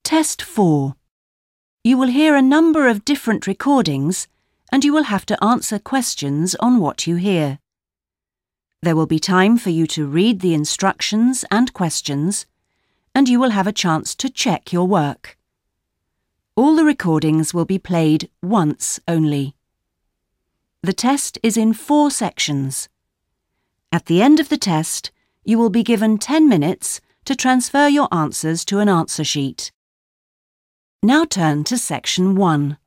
Test 4. You will hear a number of different recordings and you will have to answer questions on what you hear. There will be time for you to read the instructions and questions, and you will have a chance to check your work. All the recordings will be played once only. The test is in 4 sections. At the end of the test, you will be given 10 minutes to transfer your answers to an answer sheet. Now turn to Section 1.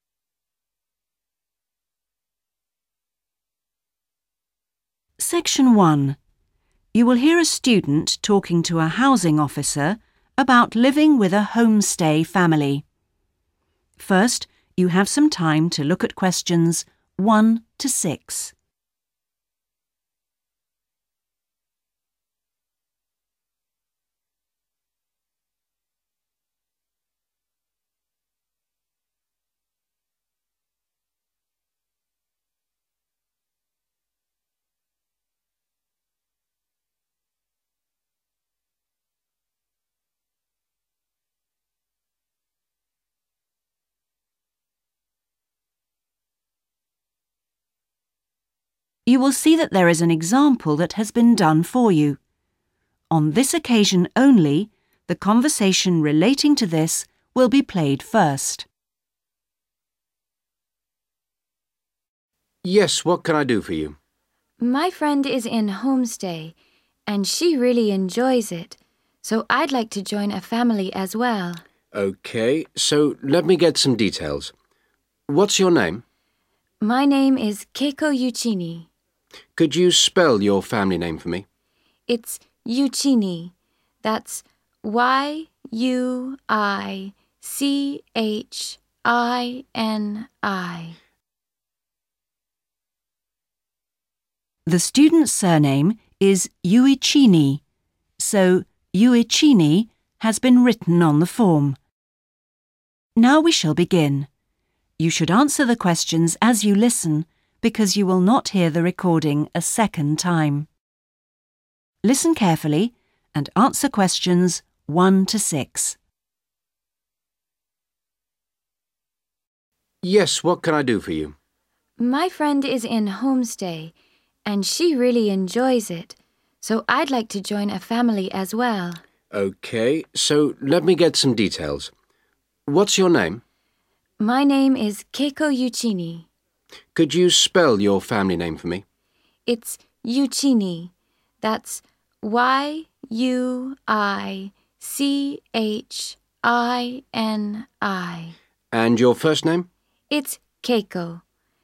Section 1. You will hear a student talking to a housing officer about living with a homestay family. First, you have some time to look at questions 1 to 6. You will see that there is an example that has been done for you. On this occasion only, the conversation relating to this will be played first. Yes, what can I do for you? My friend is in homestay, and she really enjoys it, so I'd like to join a family as well. Okay, so let me get some details. What's your name? My name is Keiko Yuchini. Could you spell your family name for me? It's Yuchini. That's Yuichini. The student's surname is Yuichini, so Yuichini has been written on the form. Now we shall begin. You should answer the questions as you listen, because you will not hear the recording a second time. Listen carefully and answer questions 1 to 6. Yes, what can I do for you? My friend is in homestay, and she really enjoys it, so I'd like to join a family as well. Okay, so let me get some details. What's your name? My name is Keiko Yuchini. Could you spell your family name for me? It's Yuchini. That's Yuichini. And your first name? It's Keiko.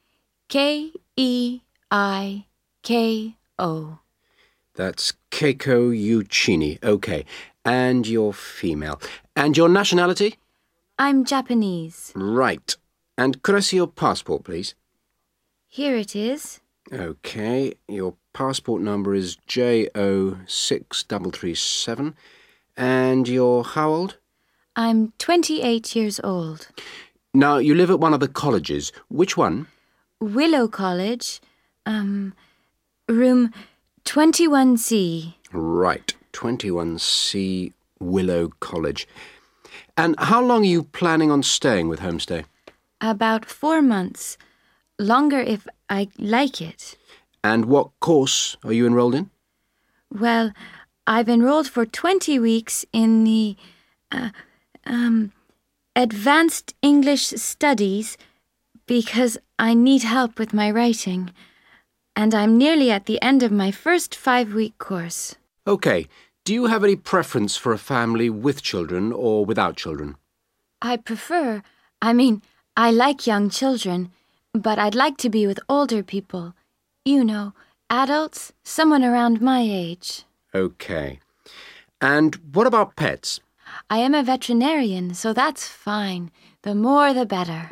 Keiko. That's Keiko Yuchini. Okay. And you're female. And your nationality? I'm Japanese. Right. And could I see your passport, please? Here it is. Okay. Your passport number is JO6337. And you're how old? I'm 28 years old. Now, you live at one of the colleges. Which one? Willow College. Room 21C. Right. 21C Willow College. And how long are you planning on staying with Homestay? About 4 months. Longer if I like it. And what course are you enrolled in? Well, I've enrolled for 20 weeks in the Advanced English Studies because I need help with my writing. And I'm nearly at the end of my first 5-week course. Okay. Do you have any preference for a family with children or without children? I like young children, but I'd like to be with older people. You know, adults, someone around my age. Okay. And what about pets? I am a veterinarian, so that's fine. The more the better.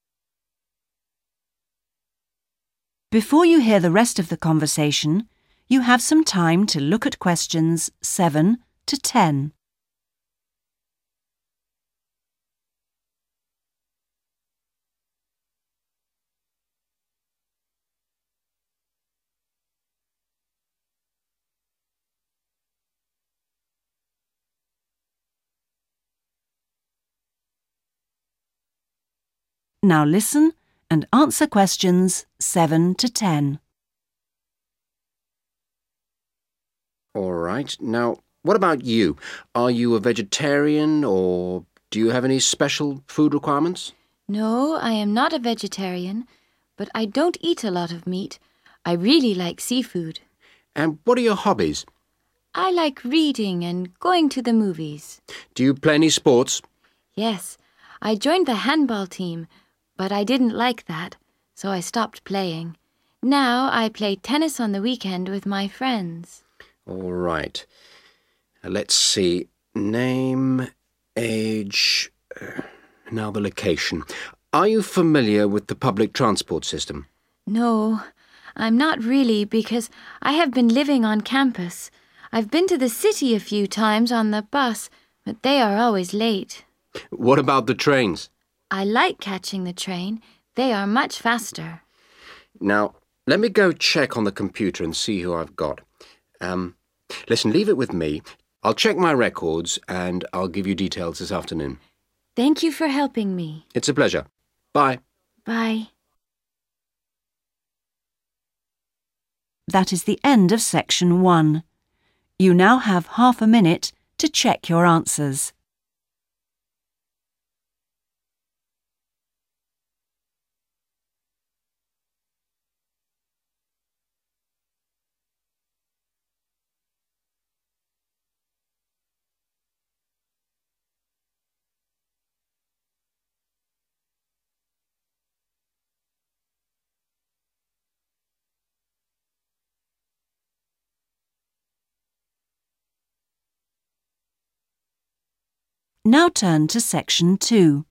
Before you hear the rest of the conversation, you have some time to look at questions 7 to 10. Now listen and answer questions 7 to 10. All right. Now, what about you? Are you a vegetarian or do you have any special food requirements? No, I am not a vegetarian, but I don't eat a lot of meat. I really like seafood. And what are your hobbies? I like reading and going to the movies. Do you play any sports? Yes, I joined the handball team, but I didn't like that, so I stopped playing. Now I play tennis on the weekend with my friends. All right. Let's see. Name, age, now the location. Are you familiar with the public transport system? No, I'm not really because I have been living on campus. I've been to the city a few times on the bus, but they are always late. What about the trains? I like catching the train. They are much faster. Now, let me go check on the computer and see who I've got. Listen, leave it with me. I'll check my records and I'll give you details this afternoon. Thank you for helping me. It's a pleasure. Bye. Bye. That is the end of section 1. You now have half a minute to check your answers. Now turn to section 2.